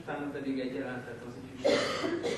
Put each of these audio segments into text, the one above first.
utána pedig egy jelentet az ifjúság.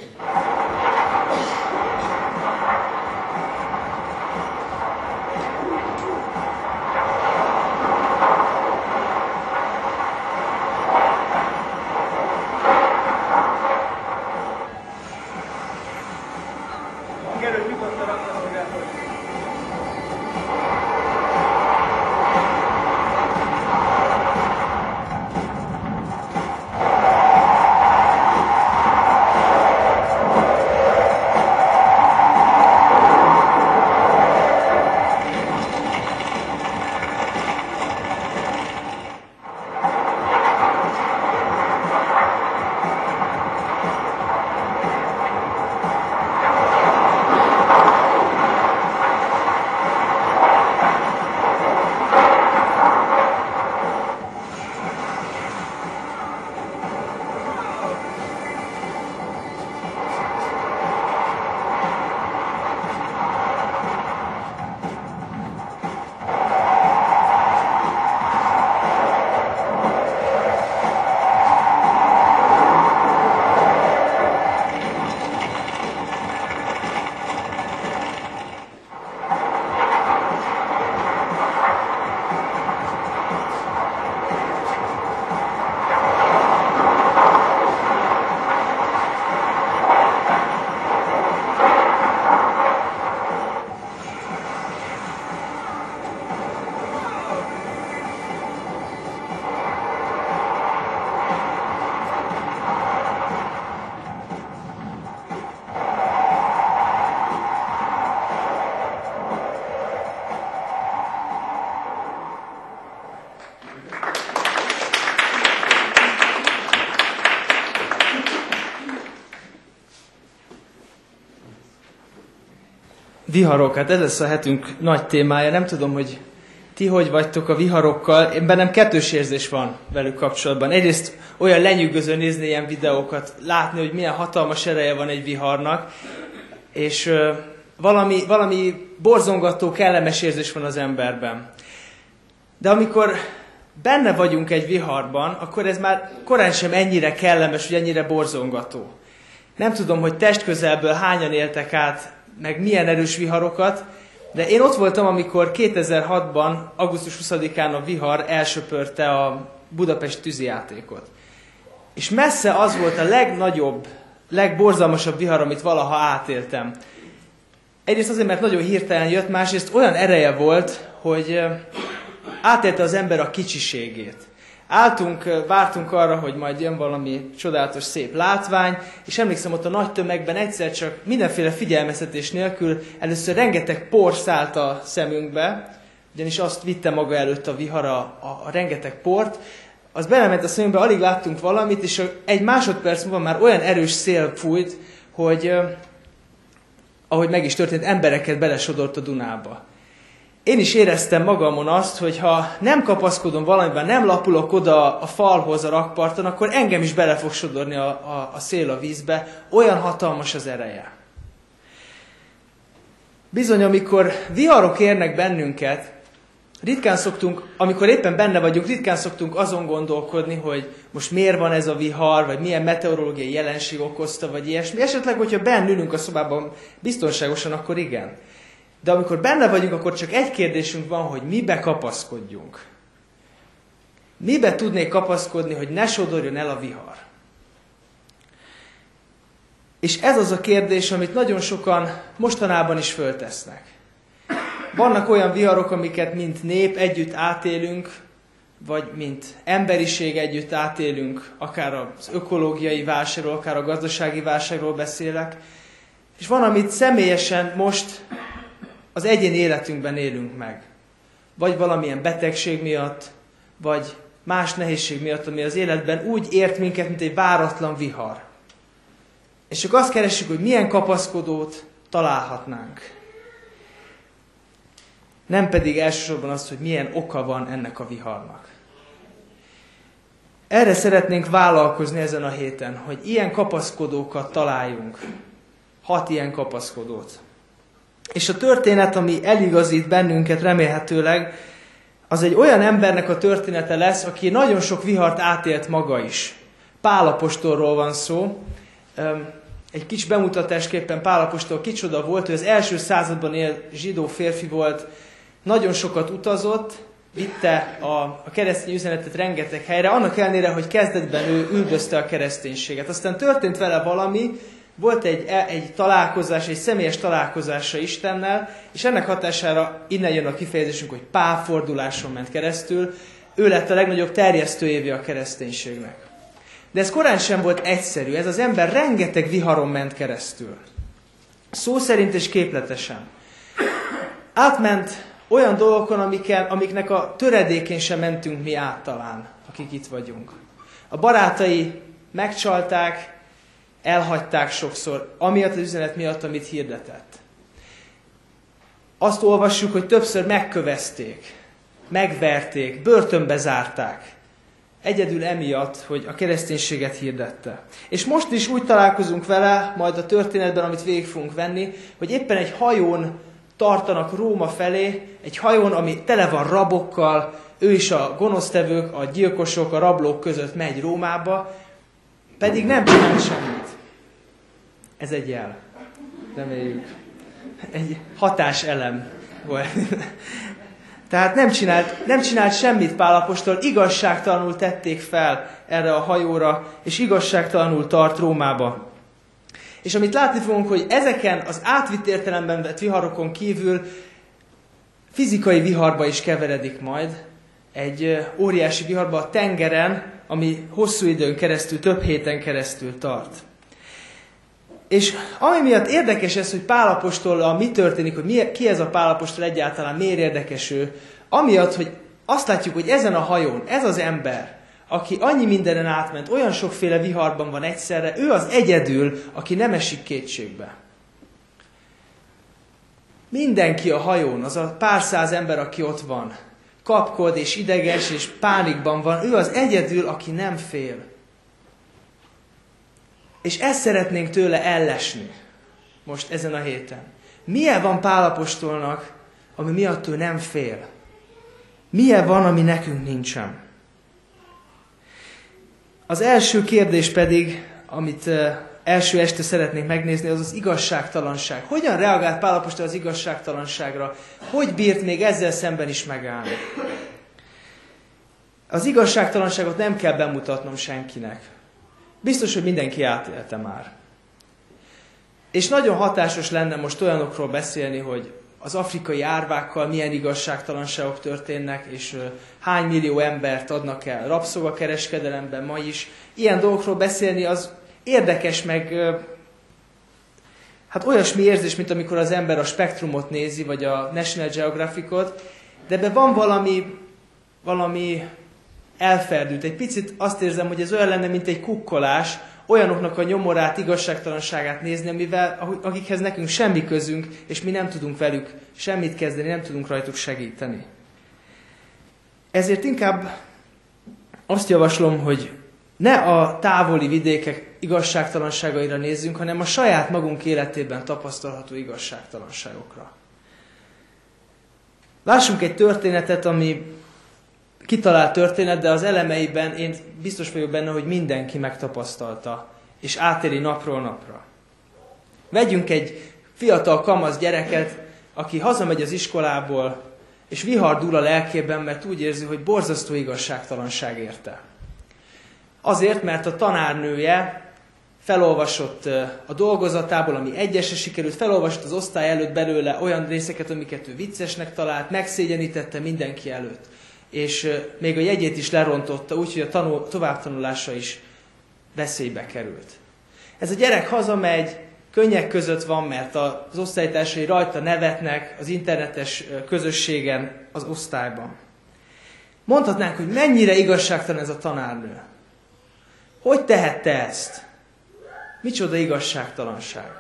Viharok, hát ez lesz a hetünk nagy témája. Nem tudom, hogy ti hogy vagytok a viharokkal. Én bennem kettős érzés van velük kapcsolatban. Egyrészt olyan lenyűgöző nézni ilyen videókat, látni, hogy milyen hatalmas ereje van egy viharnak, és valami borzongató, kellemes érzés van az emberben. De amikor benne vagyunk egy viharban, akkor ez már korán sem ennyire kellemes, vagy ennyire borzongató. Nem tudom, hogy testközelből hányan éltek át, meg milyen erős viharokat, de én ott voltam, amikor 2006-ban, augusztus 20-án a vihar elsöpörte a Budapest tűzijátékot. És messze az volt a legnagyobb, legborzalmasabb vihar, amit valaha átéltem. Egyrészt azért, mert nagyon hirtelen jött, másrészt olyan ereje volt, hogy átélte az ember a kicsiségét. Vártunk arra, hogy majd jön valami csodálatos, szép látvány, és emlékszem, ott a nagy tömegben egyszer csak mindenféle figyelmeztetés nélkül először rengeteg por szállt a szemünkbe, ugyanis azt vitte maga előtt a vihar, a rengeteg port, az belement a szemünkbe, alig láttunk valamit, és egy másodperc múlva már olyan erős szél fújt, hogy ahogy meg is történt, embereket belesodort a Dunába. Én is éreztem magamon azt, hogy ha nem kapaszkodom valamiben, nem lapulok oda a falhoz a rakparton, akkor engem is bele fog sodorni a szél a vízbe. Olyan hatalmas az ereje. Bizony, amikor viharok érnek bennünket, amikor éppen benne vagyunk, ritkán szoktunk azon gondolkodni, hogy most miért van ez a vihar, vagy milyen meteorológiai jelenség okozta, vagy ilyesmi. Esetleg, hogyha benn ülünk a szobában biztonságosan, akkor igen. De amikor benne vagyunk, akkor csak egy kérdésünk van, hogy mibe kapaszkodjunk. Mibe tudnék kapaszkodni, hogy ne sodorjon el a vihar? És ez az a kérdés, amit nagyon sokan mostanában is föltesznek. Vannak olyan viharok, amiket mint nép együtt átélünk, vagy mint emberiség együtt átélünk, akár az ökológiai válságról, akár a gazdasági válságról beszélek. És van, amit személyesen most az egyéni életünkben élünk meg. Vagy valamilyen betegség miatt, vagy más nehézség miatt, ami az életben úgy ért minket, mint egy váratlan vihar. És csak azt keressük, hogy milyen kapaszkodót találhatnánk. Nem pedig elsősorban azt, hogy milyen oka van ennek a viharnak. Erre szeretnénk vállalkozni ezen a héten, hogy ilyen kapaszkodókat találjunk. 6 ilyen kapaszkodót. És a történet, ami eligazít bennünket remélhetőleg, az egy olyan embernek a története lesz, aki nagyon sok vihart átélt maga is. Pál apostolról van szó. Egy kis bemutatásképpen Pál apostol kicsoda volt, hogy az első században élt zsidó férfi volt, nagyon sokat utazott, vitte a keresztény üzenetet rengeteg helyre, annak ellenére, hogy kezdetben ő üldözte a kereszténységet. Aztán történt vele valami, volt egy találkozás, egy személyes találkozása Istennel, és ennek hatására innen jön a kifejezésünk, hogy pálforduláson ment keresztül, ő lett a legnagyobb terjesztőjévé a kereszténységnek. De ez korán sem volt egyszerű, ez az ember rengeteg viharon ment keresztül. Szó szerint és képletesen. Átment olyan dolgokon, amiknek a töredékén sem mentünk mi át talán, akik itt vagyunk. A barátai megcsalták, elhagyták sokszor, amiatt az üzenet miatt, amit hirdetett. Azt olvassuk, hogy többször megkövezték, megverték, börtönbe zárták. Egyedül emiatt, hogy a kereszténységet hirdette. És most is úgy találkozunk vele, majd a történetben, amit végig fogunk venni, hogy éppen egy hajón tartanak Róma felé, egy hajón, ami tele van rabokkal, ő is a gonosztevők, a gyilkosok, a rablók között megy Rómába, pedig nem csinál semmit. Ez egy jel. Reméljük. Egy hatáselem volt. Tehát nem csinált semmit Pál apostol, igazságtalanul tették fel erre a hajóra, és igazságtalanul tart Rómába. És amit látni fogunk, hogy ezeken az átvitt értelemben vett viharokon kívül fizikai viharba is keveredik majd, egy óriási viharba a tengeren, ami hosszú időn keresztül, több héten keresztül tart. És ami miatt érdekes ez, hogy Pál apostollal mi történik, hogy ki ez a Pál apostol egyáltalán, miért érdekes ő, amiatt, hogy azt látjuk, hogy ezen a hajón, ez az ember, aki annyi mindenen átment, olyan sokféle viharban van egyszerre, ő az egyedül, aki nem esik kétségbe. Mindenki a hajón, az a pár száz ember, aki ott van, kapkod és ideges és pánikban van, ő az egyedül, aki nem fél. És ezt szeretnénk tőle ellesni most ezen a héten. Milyen van Pál apostolnak, ami miatt ő nem fél? Milyen van, ami nekünk nincsen? Az első kérdés pedig, amit első este szeretnénk megnézni, az az igazságtalanság. Hogyan reagált Pál apostol az igazságtalanságra? Hogy bírt még ezzel szemben is megállni? Az igazságtalanságot nem kell bemutatnom senkinek. Biztos, hogy mindenki átélte már. És nagyon hatásos lenne most olyanokról beszélni, hogy az afrikai árvákkal milyen igazságtalanságok történnek, és hány millió embert adnak el rabszolgakereskedelemben ma is. Ilyen dolgokról beszélni az érdekes, meg hát olyasmi érzés, mint amikor az ember a Spektrumot nézi, vagy a National Geographicot, de ebben van valami elferdült. Egy picit azt érzem, hogy ez olyan lenne, mint egy kukkolás, olyanoknak a nyomorát, igazságtalanságát nézni, akikhez nekünk semmi közünk, és mi nem tudunk velük semmit kezdeni, nem tudunk rajtuk segíteni. Ezért inkább azt javaslom, hogy ne a távoli vidékek igazságtalanságaira nézzünk, hanem a saját magunk életében tapasztalható igazságtalanságokra. Lássunk egy történetet, ami kitalált történet, de az elemeiben én biztos vagyok benne, hogy mindenki megtapasztalta, és átéli napról napra. Vegyünk egy fiatal kamasz gyereket, aki hazamegy az iskolából, és vihar dúl a lelkében, mert úgy érzi, hogy borzasztó igazságtalanság érte. Azért, mert a tanárnője felolvasott a dolgozatából, ami egyesre sikerült, felolvasott az osztály előtt belőle olyan részeket, amiket ő viccesnek talált, megszégyenítette mindenki előtt. És még a jegyét is lerontotta, úgyhogy a továbbtanulása is veszélybe került. Ez a gyerek hazamegy, könnyek között van, mert az osztálytársai rajta nevetnek az internetes közösségen, az osztályban. Mondhatnánk, hogy mennyire igazságtalan ez a tanárnő. Hogy tehette ezt? Micsoda igazságtalanság.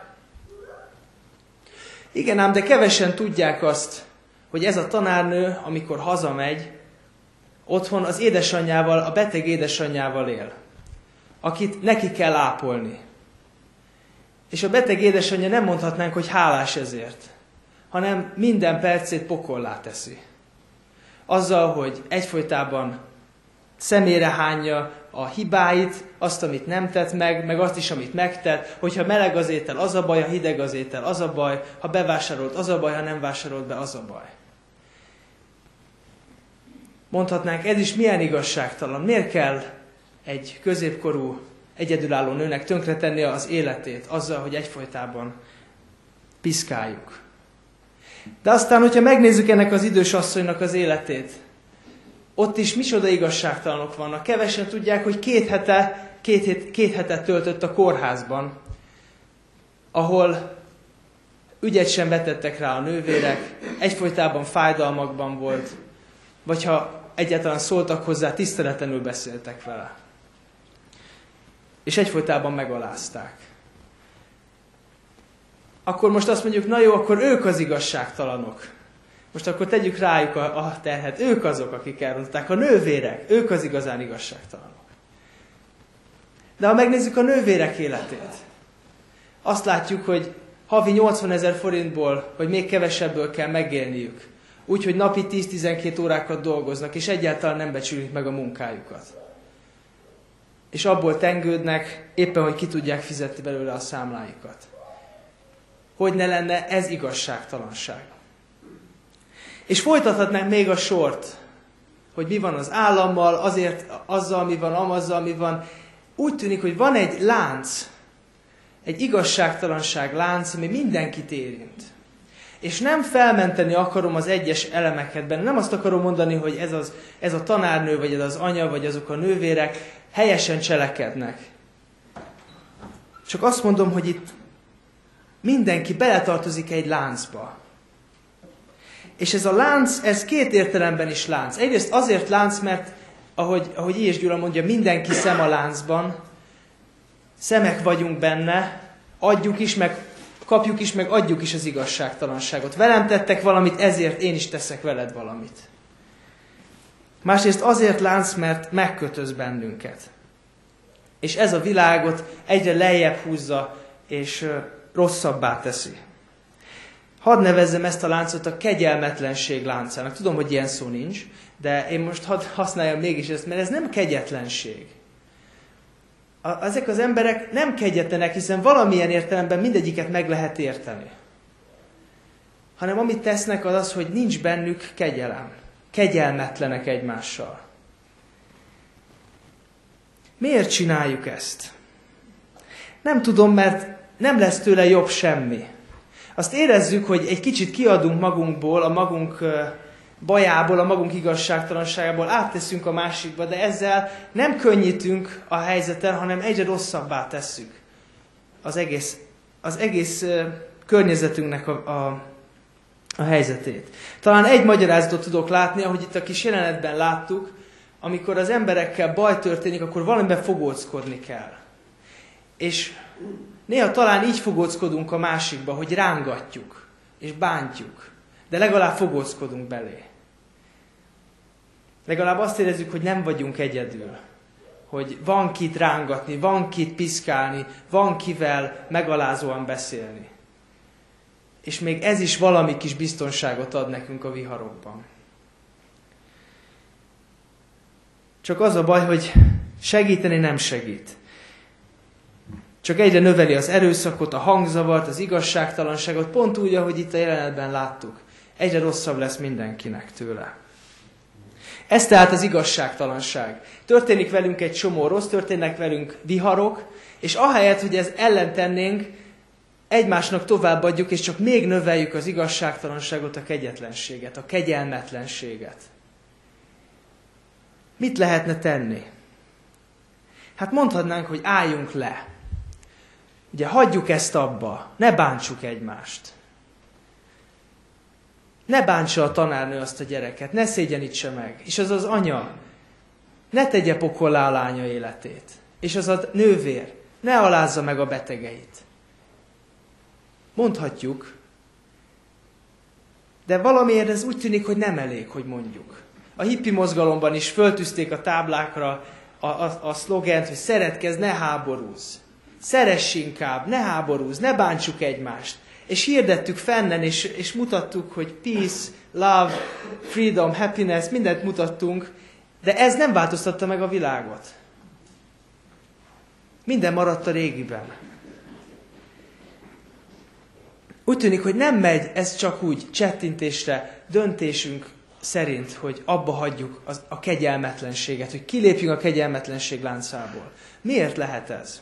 Igen ám, de kevesen tudják azt, hogy ez a tanárnő, amikor hazamegy, otthon az édesanyjával, a beteg édesanyjával él, akit neki kell ápolni. És a beteg édesanyja nem mondhatnánk, hogy hálás ezért, hanem minden percét pokollá teszi. Azzal, hogy egyfolytában szemére hányja, a hibáit, azt, amit nem tett meg azt is, amit megtett. Hogyha meleg az étel, az a baj, ha hideg az étel, az a baj, ha bevásárolt, az a baj, ha nem vásárolt be, az a baj. Mondhatnánk, ez is milyen igazságtalan. Miért kell egy középkorú, egyedülálló nőnek tönkretennie az életét azzal, hogy egyfolytában piszkáljuk? De aztán, hogyha megnézzük ennek az idős asszonynak az életét, ott is micsoda igazságtalanok vannak. Kevesen tudják, hogy két hetet töltött a kórházban, ahol ügyet sem vetettek rá a nővérek, egyfolytában fájdalmakban volt, vagy ha egyáltalán szóltak hozzá, tiszteletlenül beszéltek vele. És egyfolytában megalázták. Akkor most azt mondjuk, na jó, akkor ők az igazságtalanok. Most akkor tegyük rájuk a terhet. Ők azok, akik elrontották. A nővérek, ők az igazán igazságtalanok. De ha megnézzük a nővérek életét, azt látjuk, hogy havi 80 000 forintból, vagy még kevesebből kell megélniük. Úgyhogy napi 10-12 órákat dolgoznak, és egyáltalán nem becsülik meg a munkájukat. És abból tengődnek, éppen hogy ki tudják fizetni belőle a számlájukat. Hogy ne lenne ez igazságtalanság. És folytathatnánk még a sort, hogy mi van az állammal, azért azzal mi van, amazzal mi van. Úgy tűnik, hogy van egy lánc, egy igazságtalanság lánc, ami mindenkit érint. És nem felmenteni akarom az egyes elemeket benne. Nem azt akarom mondani, hogy ez a tanárnő, vagy ez az anya, vagy azok a nővérek helyesen cselekednek. Csak azt mondom, hogy itt mindenki beletartozik egy láncba. És ez a lánc, ez két értelemben is lánc. Egyrészt azért lánc, mert ahogy Éhes Gyula mondja, mindenki szem a láncban, szemek vagyunk benne, adjuk is, meg kapjuk is, meg adjuk is az igazságtalanságot. Velem tettek valamit, ezért én is teszek veled valamit. Másrészt azért lánc, mert megkötöz bennünket. És ez a világot egyre lejjebb húzza, és rosszabbá teszi. Hadd nevezzem ezt a láncot a kegyelmetlenség láncának. Tudom, hogy ilyen szó nincs, de én most hadd használjam mégis ezt, mert ez nem kegyetlenség. Ezek az emberek nem kegyetlenek, hiszen valamilyen értelemben mindegyiket meg lehet érteni. Hanem amit tesznek az az, hogy nincs bennük kegyelem. Kegyelmetlenek egymással. Miért csináljuk ezt? Nem tudom, mert nem lesz tőle jobb semmi. Azt érezzük, hogy egy kicsit kiadunk magunkból, a magunk bajából, a magunk igazságtalanságából, átteszünk a másikba, de ezzel nem könnyítünk a helyzeten, hanem egyre rosszabbá tesszük az egész környezetünknek a helyzetét. Talán egy magyarázatot tudok látni, ahogy itt a kis jelenetben láttuk, amikor az emberekkel baj történik, akkor valamiben fogóckodni kell. És néha talán így fogóckodunk a másikba, hogy rángatjuk, és bántjuk, de legalább fogóckodunk belé. Legalább azt érezzük, hogy nem vagyunk egyedül. Hogy van kit rángatni, van kit piszkálni, van kivel megalázóan beszélni. És még ez is valami kis biztonságot ad nekünk a viharokban. Csak az a baj, hogy segíteni nem segít. Csak egyre növeli az erőszakot, a hangzavart, az igazságtalanságot, pont úgy, ahogy itt a jelenetben láttuk. Egyre rosszabb lesz mindenkinek tőle. Ez tehát az igazságtalanság. Történik velünk egy csomó rossz, történnek velünk viharok, és ahelyett, hogy ez ellen tennénk, egymásnak továbbadjuk, és csak még növeljük az igazságtalanságot, a kegyetlenséget, a kegyelmetlenséget. Mit lehetne tenni? Hát mondhatnánk, hogy álljunk le. Ugye hagyjuk ezt abba, ne bántsuk egymást. Ne bántsa a tanárnő azt a gyereket, ne szégyenítse meg. És az az anya, ne tegye pokollá a lánya életét. És az a nővér, ne alázza meg a betegeit. Mondhatjuk, de valamiért ez úgy tűnik, hogy nem elég, hogy mondjuk. A hippi mozgalomban is föltűzték a táblákra a szlogent, hogy szeretkezz, ne háborúzz. Szeress inkább, ne háborúzz, ne bántsuk egymást. És hirdettük fennen, és mutattuk, hogy peace, love, freedom, happiness, mindent mutattunk, de ez nem változtatta meg a világot. Minden maradt a régiben. Úgy tűnik, hogy nem megy ez csak úgy csettintésre, döntésünk szerint, hogy abba hagyjuk a kegyelmetlenséget, hogy kilépjünk a kegyelmetlenség láncából. Miért lehet ez?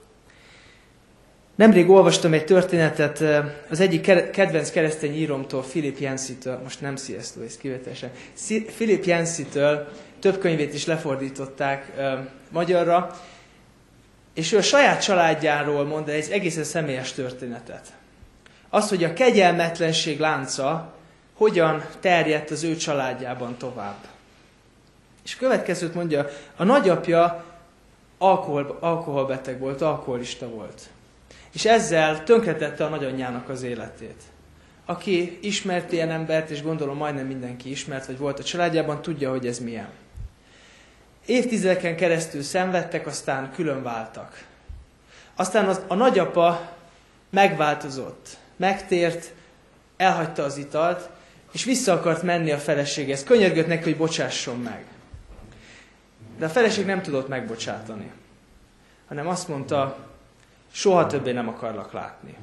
Nemrég olvastam egy történetet az egyik kedvenc keresztény íromtól, Philip Yancey-től, most nem C.S. Lewis kivételesen, Philip Yancey-től, több könyvét is lefordították magyarra, és ő a saját családjáról mond egy egészen személyes történetet. Az, hogy a kegyelmetlenség lánca hogyan terjedt az ő családjában tovább. És a következőt mondja, a nagyapja alkoholbeteg volt, alkoholista volt. És ezzel tönkretette a nagyanyjának az életét. Aki ismert ilyen embert, és gondolom majdnem mindenki ismert, vagy volt a családjában, tudja, hogy ez milyen. Évtizedeken keresztül szenvedtek, aztán külön váltak. Aztán a nagyapa megváltozott, megtért, elhagyta az italt, és vissza akart menni a feleséghez. Könyörgött neki, hogy bocsásson meg. De a feleség nem tudott megbocsátani, hanem azt mondta, soha többé nem akarlak látni.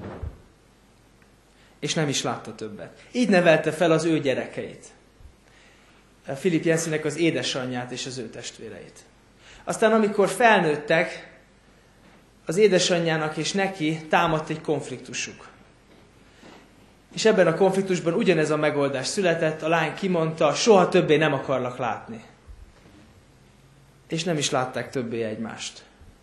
És nem is látta többet. Így nevelte fel az ő gyerekeit. Philip Yanceynek az édesanyját és az ő testvéreit. Aztán amikor felnőttek, az édesanyjának és neki támadt egy konfliktusuk. És ebben a konfliktusban ugyanez a megoldás született, a lány kimondta, soha többé nem akarlak látni. És nem is látták többé egymást.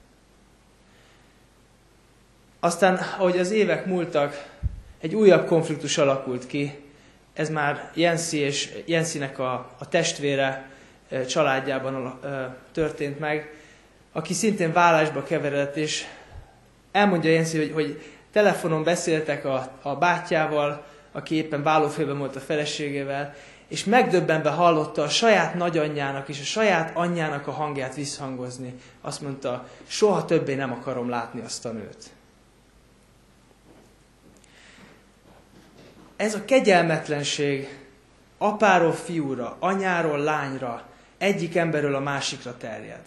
Aztán, ahogy az évek múltak, egy újabb konfliktus alakult ki. Ez már Yanceynek a testvére családjában történt meg, aki szintén vállásba keveredett, és elmondja Yancey, hogy telefonon beszéltek a bátyjával, aki éppen vállófélben volt a feleségével, és megdöbbenve hallotta a saját nagyanyjának és a saját anyjának a hangját visszhangozni. Azt mondta, soha többé nem akarom látni azt a nőt. Ez a kegyelmetlenség apáról fiúra, anyáról lányra, egyik emberről a másikra terjed.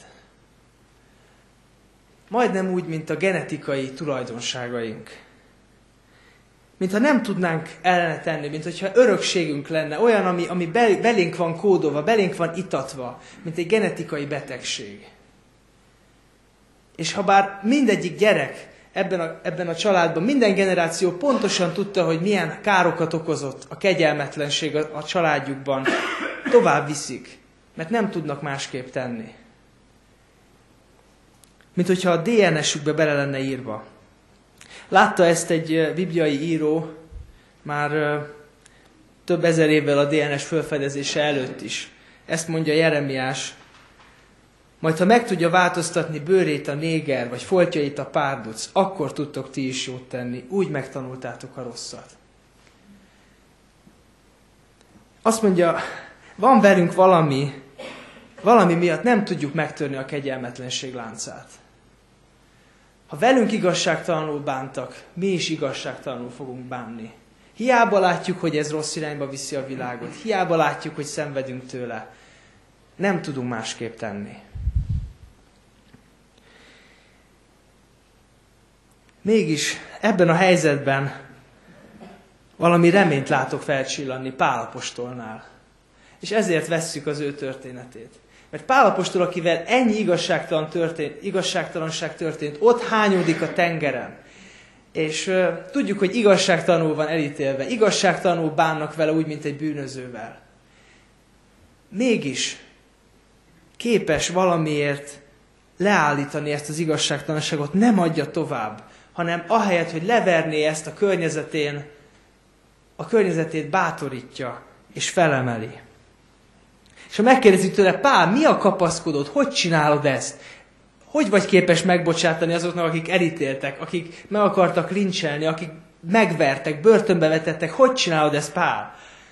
Majdnem úgy, mint a genetikai tulajdonságaink. Mintha nem tudnánk ellene tenni, mint hogyha örökségünk lenne, olyan, ami belénk van kódolva, belénk van itatva, mint egy genetikai betegség. És ha bár mindegyik gyerek ebben a családban, minden generáció pontosan tudta, hogy milyen károkat okozott a kegyelmetlenség a családjukban, tovább viszik, mert nem tudnak másképp tenni. Mint hogyha a DNS-ükbe bele lenne írva. Látta ezt egy bibliai író már több ezer évvel a DNS felfedezése előtt is. Ezt mondja Jeremiás. Majd ha meg tudja változtatni bőrét a néger, vagy foltjait a párduc, akkor tudtok ti is jót tenni. Úgy megtanultátok a rosszat. Azt mondja, van velünk valami miatt nem tudjuk megtörni a kegyelmetlenség láncát. Ha velünk igazságtalanul bántak, mi is igazságtalanul fogunk bánni. Hiába látjuk, hogy ez rossz irányba viszi a világot. Hiába látjuk, hogy szenvedünk tőle. Nem tudunk másképp tenni. Mégis ebben a helyzetben valami reményt látok felcsillanni Pál apostolnál. És ezért vesszük az ő történetét. Mert Pál apostol, akivel ennyi igazságtalanság történt, ott hányódik a tengeren. És tudjuk, hogy igazságtalanul van elítélve. Igazságtalanul bánnak vele úgy, mint egy bűnözővel. Mégis képes valamiért leállítani ezt az igazságtalanságot, nem adja tovább, hanem ahelyett, hogy leverné ezt a környezetét bátorítja és felemeli. És ha megkérdezik tőle, Pál, mi a kapaszkodód? Hogy csinálod ezt? Hogy vagy képes megbocsátani azoknak, akik elítéltek, akik meg akartak lincselni, akik megvertek, börtönbe vetettek? Hogy csinálod ezt, Pál?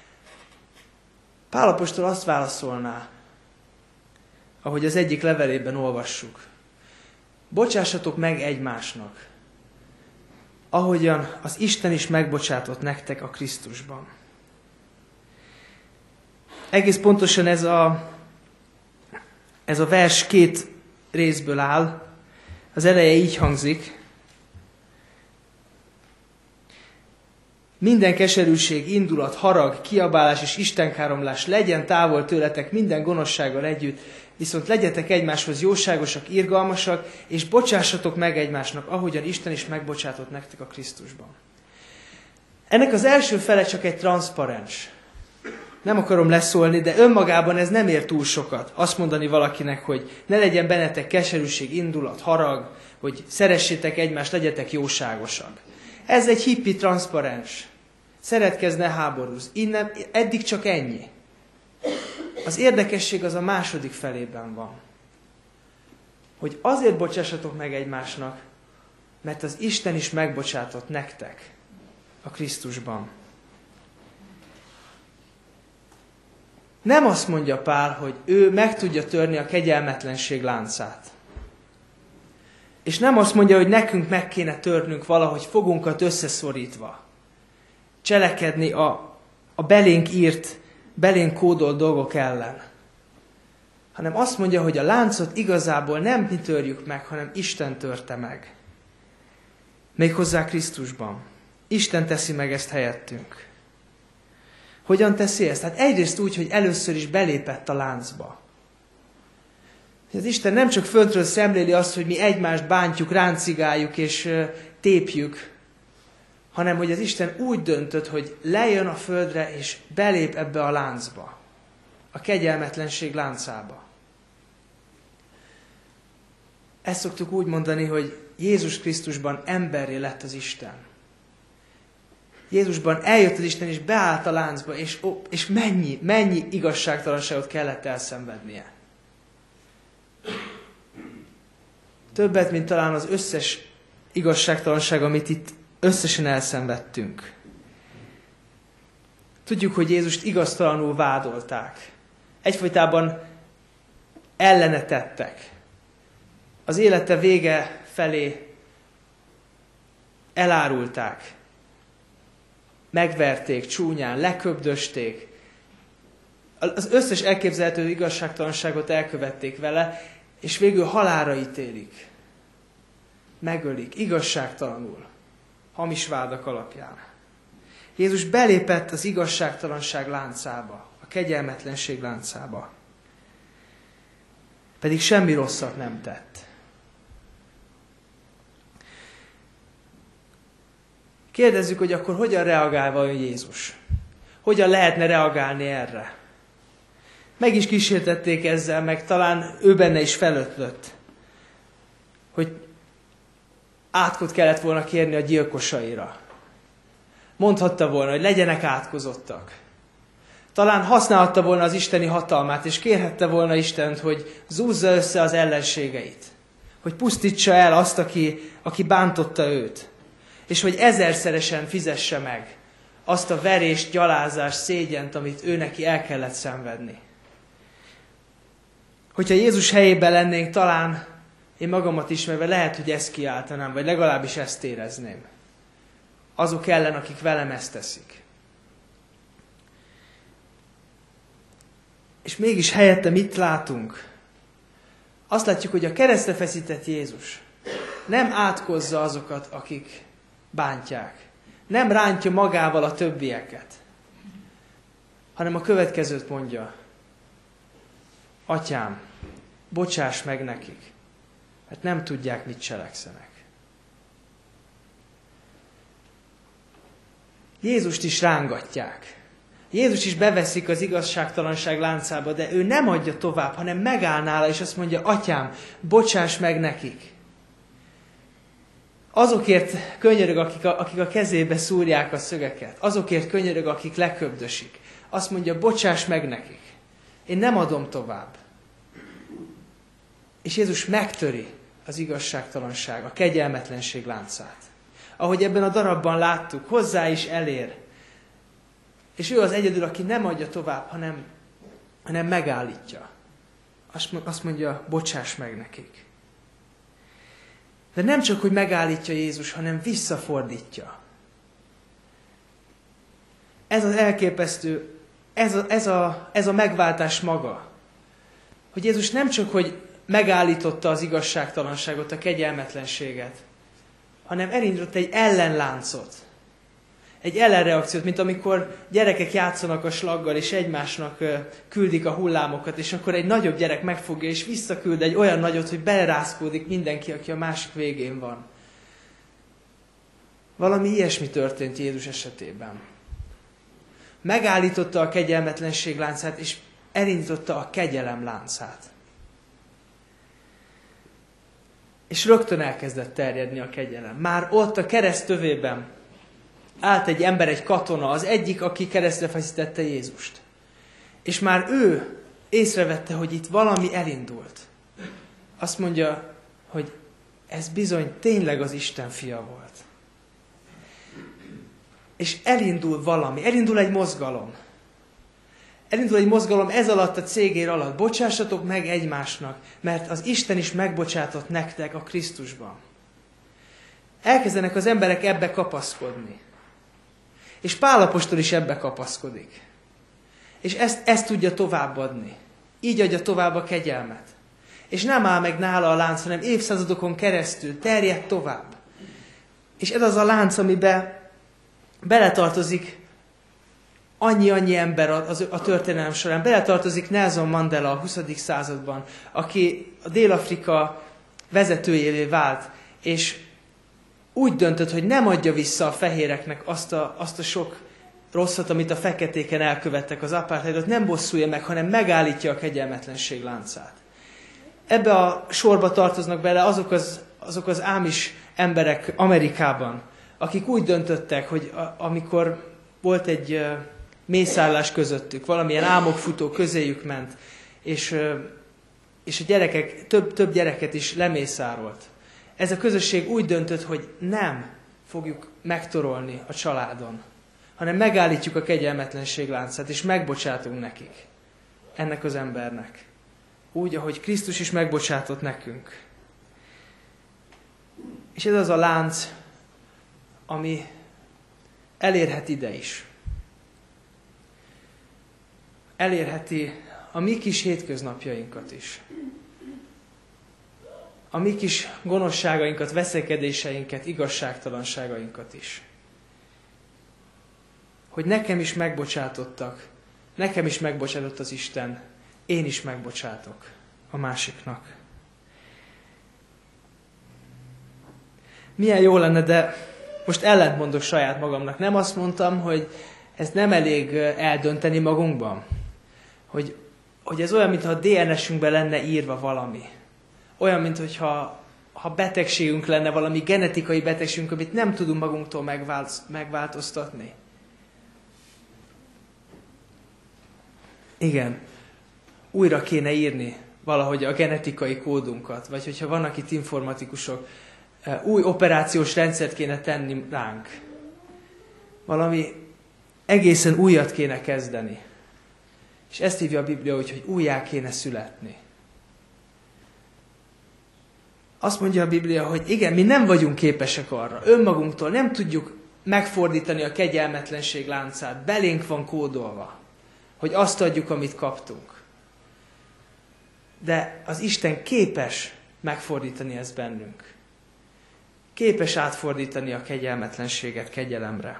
Pál apostol azt válaszolná, ahogy az egyik levelében olvassuk. Bocsássatok meg egymásnak, ahogyan az Isten is megbocsátott nektek a Krisztusban. Egész pontosan ez a vers két részből áll. Az eleje így hangzik: minden keserűség, indulat, harag, kiabálás és istenkáromlás legyen távol tőletek minden gonoszsággal együtt, viszont legyetek egymáshoz jóságosak, irgalmasak, és bocsássatok meg egymásnak, ahogyan Isten is megbocsátott nektek a Krisztusban. Ennek az első fele csak egy transzparens. Nem akarom leszólni, de önmagában ez nem ér túl sokat. Azt mondani valakinek, hogy ne legyen bennetek keserűség, indulat, harag, hogy szeressétek egymást, legyetek jóságosak. Ez egy hippi transzparens. Szeretkezz, ne háborúzz. Innen, eddig csak ennyi. Az érdekesség az a második felében van. Hogy azért bocsássatok meg egymásnak, mert az Isten is megbocsátott nektek a Krisztusban. Nem azt mondja Pál, hogy ő meg tudja törni a kegyelmetlenség láncát. És nem azt mondja, hogy nekünk meg kéne törnünk valahogy fogunkat összeszorítva. Cselekedni a belénk írt, belénk kódolt dolgok ellen. Hanem azt mondja, hogy a láncot igazából nem mi törjük meg, hanem Isten törte meg. Méghozzá Krisztusban. Isten teszi meg ezt helyettünk. Hogyan teszi ezt? Hát egyrészt úgy, hogy először is belépett a láncba. Az Isten nem csak földről szemléli azt, hogy mi egymást bántjuk, ráncigáljuk és tépjük, hanem hogy az Isten úgy döntött, hogy lejön a földre és belép ebbe a láncba, a kegyelmetlenség láncába. Ezt szoktuk úgy mondani, hogy Jézus Krisztusban emberré lett az Isten. Jézusban eljött az Isten, és beállt a láncba, és mennyi igazságtalanságot kellett elszenvednie. Többet, mint talán az összes igazságtalanság, amit itt összesen elszenvedtünk. Tudjuk, hogy Jézust igaztalanul vádolták. Egyfolytában ellene tettek. Az élete vége felé elárulták. Megverték csúnyán, leköbdösték. Az összes elképzelhető igazságtalanságot elkövették vele, és végül halálra ítélik. Megölik, igazságtalanul, hamis vádak alapján. Jézus belépett az igazságtalanság láncába, a kegyelmetlenség láncába. Pedig semmi rosszat nem tett. Kérdezzük, hogy akkor hogyan reagál vajon Jézus? Hogyan lehetne reagálni erre? Meg is kísértették ezzel, meg talán ő benne is felötlött, hogy átkot kellett volna kérni a gyilkosaira. Mondhatta volna, hogy legyenek átkozottak. Talán használhatta volna az isteni hatalmát, és kérhette volna Istent, hogy zúzza össze az ellenségeit. Hogy pusztítsa el azt, aki bántotta őt. És hogy ezerszeresen fizesse meg azt a verést, gyalázást, szégyent, amit ő neki el kellett szenvedni. Hogyha Jézus helyében lennénk, talán én magamat ismerve lehet, hogy ezt kiáltanám, vagy legalábbis ezt érezném. Azok ellen, akik velem ezt teszik. És mégis helyette mit látunk? Azt látjuk, hogy a keresztre feszített Jézus nem átkozza azokat, akik bántják. Nem rántja magával a többieket. Hanem a következőt mondja. Atyám, bocsáss meg nekik, mert nem tudják, mit cselekszenek. Jézust is rángatják. Jézus is beveszik az igazságtalanság láncába, de ő nem adja tovább, hanem megáll nála, és azt mondja, Atyám, bocsáss meg nekik. Azokért könyörög, akik a kezébe szúrják a szögeket. Azokért könyörög, akik leköbdösik. Azt mondja, bocsáss meg nekik. Én nem adom tovább. És Jézus megtöri az igazságtalanság, a kegyelmetlenség láncát. Ahogy ebben a darabban láttuk, hozzá is elér. És ő az egyedül, aki nem adja tovább, hanem megállítja. Azt mondja, bocsáss meg nekik. De nem csak, hogy megállítja Jézus, hanem visszafordítja. Ez az elképesztő, ez a megváltás maga. Hogy Jézus nem csak, hogy megállította az igazságtalanságot, a kegyelmetlenséget, hanem elindított egy ellenláncot, egy ellenreakciót, mint amikor gyerekek játszanak a slaggal, és egymásnak küldik a hullámokat, és akkor egy nagyobb gyerek megfogja, és visszaküld egy olyan nagyot, hogy belerázkódik mindenki, aki a másik végén van. Valami ilyesmi történt Jézus esetében. Megállította a kegyelmetlenség láncát, és elindította a kegyelem láncát. És rögtön elkezdett terjedni a kegyelem. Már ott a kereszt tövében állt egy ember, egy katona, az egyik, aki keresztre feszítette Jézust. És már ő észrevette, hogy itt valami elindult. Azt mondja, hogy ez bizony tényleg az Isten fia volt. És elindul valami, elindul egy mozgalom. Elindul egy mozgalom ez alatt a cégér alatt. Bocsássatok meg egymásnak, mert az Isten is megbocsátott nektek a Krisztusban. Elkezdenek az emberek ebbe kapaszkodni. És Pál apostol is ebbe kapaszkodik. És ezt tudja továbbadni. Így adja tovább a kegyelmet. És nem áll meg nála a lánc, hanem évszázadokon keresztül terjed tovább. És ez az a lánc, amiben beletartozik annyi ember a történelem során. Beletartozik Nelson Mandela a 20. században, aki a Dél-Afrika vezetőjévé vált, és úgy döntött, hogy nem adja vissza a fehéreknek azt a sok rosszat, amit a feketéken elkövettek, az apartheidot, nem bosszulja meg, hanem megállítja a kegyelmetlenség láncát. Ebbe a sorba tartoznak bele azok az ámis emberek Amerikában, akik úgy döntöttek, hogy amikor volt egy mészállás közöttük, valamilyen álmokfutó közéjük ment, és a gyerekek, több gyereket is lemészárolt. Ez a közösség úgy döntött, hogy nem fogjuk megtorolni a családon, hanem megállítjuk a kegyelmetlenség láncát, és megbocsátunk nekik, ennek az embernek. Úgy, ahogy Krisztus is megbocsátott nekünk. És ez az a lánc, ami elérhet ide is. Elérheti a mi kis hétköznapjainkat is. A mi kis gonoszságainkat, veszekedéseinket, igazságtalanságainkat is. Hogy nekem is megbocsátottak, nekem is megbocsátott az Isten, én is megbocsátok a másiknak. Milyen jó lenne, de most ellentmondok saját magamnak. Nem azt mondtam, hogy ez nem elég eldönteni magunkban. Hogy ez olyan, mintha a DNS-ünkben lenne írva valami. Olyan, mintha betegségünk lenne, valami genetikai betegségünk, amit nem tudunk magunktól megváltoztatni. Igen, újra kéne írni valahogy a genetikai kódunkat, vagy hogyha vannak itt informatikusok, új operációs rendszert kéne tenni ránk. Valami egészen újat kéne kezdeni. És ezt hívja a Biblia, hogy újjá kéne születni. Azt mondja a Biblia, hogy igen, mi nem vagyunk képesek arra. Önmagunktól nem tudjuk megfordítani a kegyelmetlenség láncát. Belénk van kódolva, hogy azt adjuk, amit kaptunk. De az Isten képes megfordítani ezt bennünk. Képes átfordítani a kegyelmetlenséget kegyelemre.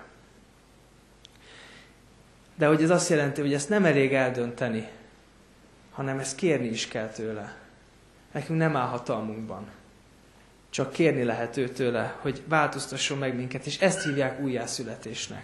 De hogy ez azt jelenti, hogy ezt nem elég eldönteni, hanem ezt kérni is kell tőle. Nekünk nem áll hatalmunkban. Csak kérni lehet tőle, hogy változtasson meg minket, és ezt hívják újjászületésnek.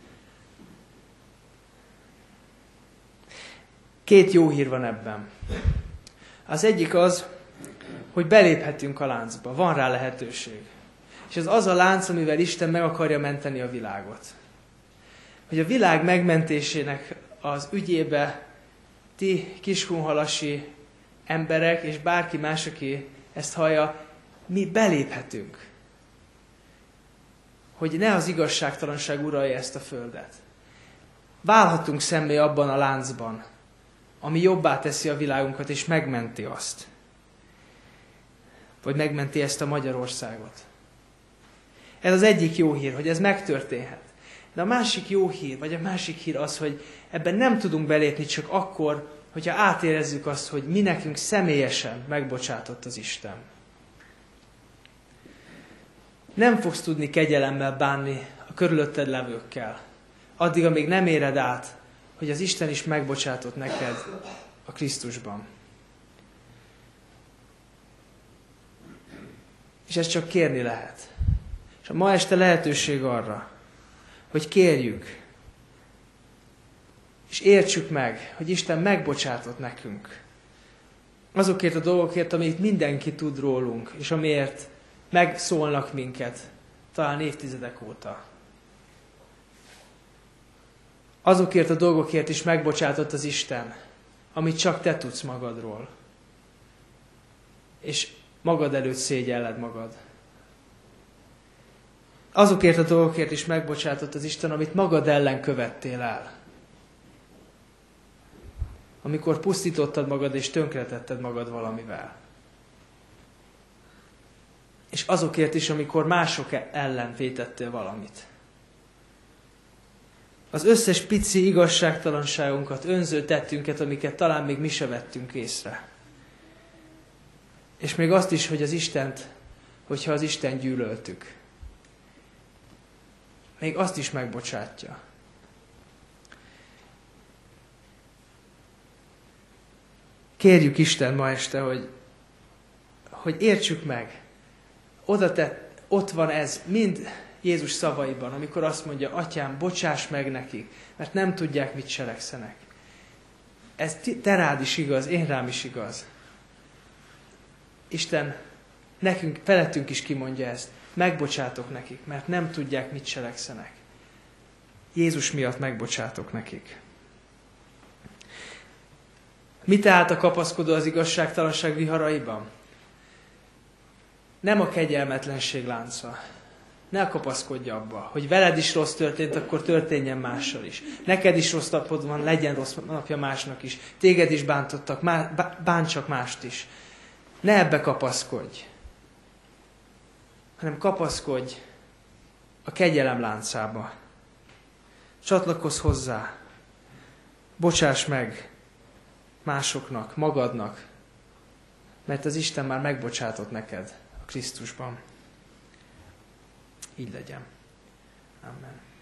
2 jó hír van ebben. Az egyik az, hogy beléphetünk a láncba. Van rá lehetőség. És ez az a lánc, amivel Isten meg akarja menteni a világot. Hogy a világ megmentésének az ügyébe ti kiskunhalasi emberek, és bárki más, aki ezt hallja, mi beléphetünk. Hogy ne az igazságtalanság uralja ezt a földet. Válhatunk szemmé abban a láncban, ami jobbá teszi a világunkat, és megmenti azt. Vagy megmenti ezt a Magyarországot. Ez az egyik jó hír, hogy ez megtörténhet. De a másik jó hír, vagy a másik hír az, hogy ebben nem tudunk belépni csak akkor, hogyha átérezzük azt, hogy mi nekünk személyesen megbocsátott az Isten. Nem fogsz tudni kegyelemmel bánni a körülötted levőkkel, addig, amíg nem éred át, hogy az Isten is megbocsátott neked a Krisztusban. És ezt csak kérni lehet. És a ma este lehetőség arra, hogy kérjük, és értsük meg, hogy Isten megbocsátott nekünk. Azokért a dolgokért, amit mindenki tud rólunk, és amiért megszólnak minket, talán évtizedek óta. Azokért a dolgokért is megbocsátott az Isten, amit csak te tudsz magadról. És magad előtt szégyelled magad. Azokért a dolgokért is megbocsátott az Isten, amit magad ellen követtél el. Amikor pusztítottad magad és tönkretetted magad valamivel. És azokért is, amikor mások ellen vétettél valamit. Az összes pici igazságtalanságunkat, önző tettünket, amiket talán még mi se vettünk észre. És még azt is, hogy hogyha az Isten gyűlöltük. Még azt is megbocsátja. Kérjük Isten ma este, hogy értsük meg. Ott van ez mind Jézus szavaiban, amikor azt mondja, Atyám, bocsáss meg nekik, mert nem tudják, mit cselekszenek. Ez te rád is igaz, én rám is igaz. Isten nekünk, felettünk is kimondja ezt. Megbocsátok nekik, mert nem tudják, mit cselekszenek. Jézus miatt megbocsátok nekik. Mi tehát a kapaszkodó az igazságtalanság viharaiban? Nem a kegyelmetlenség lánca. Ne kapaszkodj abba, hogy veled is rossz történt, akkor történjen mással is. Neked is rossz napod van, legyen rossz napja másnak is. Téged is bántottak, bántsak mást is. Ne ebbe kapaszkodj, hanem kapaszkodj a kegyelem láncába. Csatlakozz hozzá. Bocsáss meg másoknak, magadnak, mert az Isten már megbocsátott neked a Krisztusban. Így legyen. Amen.